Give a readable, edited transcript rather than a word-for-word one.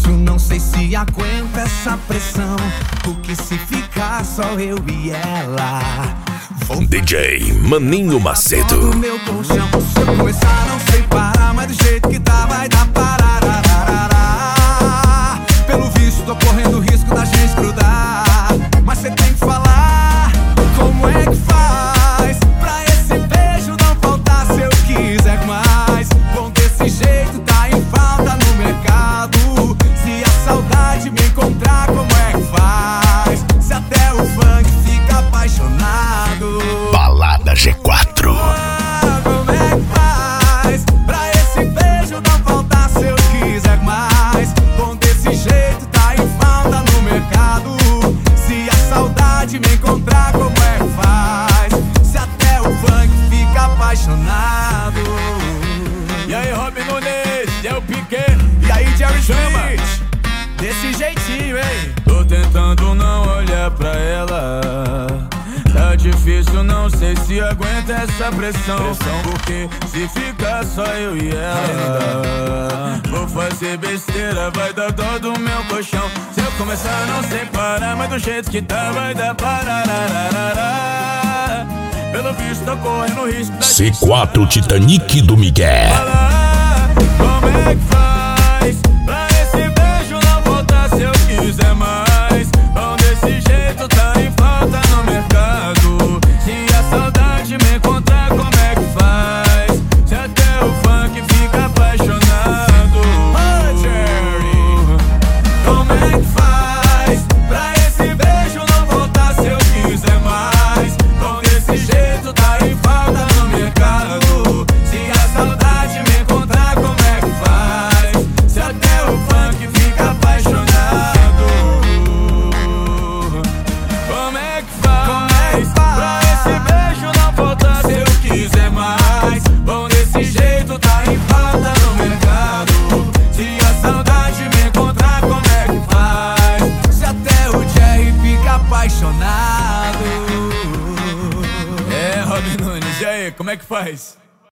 difícil, não sei se aguenta essa pressão. Porque se ficar só eu e ela, vou DJ Maninho Macedo. no meu colchão. Se eu começar não sei parar, mas do jeito que tá vai dar pararararará. Pelo visto tô correndo risco da gente grudar, mas cê tem que falar como é que faz pra esse beijo não faltar se eu quiser mais. Bom, desse jeito tá em falta no mercado. Se a saudade me encontrar, como é que faz? Se até o funk fica apaixonado. Balada G4. Como é que faz pra esse beijo não faltar se eu quiser mais? Bom, desse jeito tá em falta no mercado. Se a saudade me encontrar, como é que faz? Se até o funk fica apaixonado. E aí, Robin Nunes, e aí o Piquet, E aí, Jerry Chama. Smith, desse jeitinho, hein? tô tentando não olhar pra ela. Tá difícil, não sei se aguenta essa pressão. Porque se ficar só eu e ela, vou fazer besteira, vai dar dó do meu colchão. Se eu começar não sei parar, mas do jeito que tá vai dar pararararará. Pelo visto tô correndo risco da gente C4 Titanic do Miguel. falar como é que faz pra esse beijo não voltar se eu quiser mais. Bom, desse jeito tá em falta no mercado. Se a saudade me encontrar, como é que faz? Se até o funk fica apaixonado. Jerry. Como é que faz pra esse beijo não voltar se eu quiser mais? Bom, desse jeito tá em falta no mercado. Se a saudade me encontrar, como é que faz? Se até o funk fica apaixonado. Como é que faz pra esse beijo não voltar se eu quiser mais? Bom, desse jeito tá em falta no mercado. Se a saudade me encontrar, como é que faz? Se até o Jerry fica apaixonado. É, Robin Nunes, e aí, como é que faz?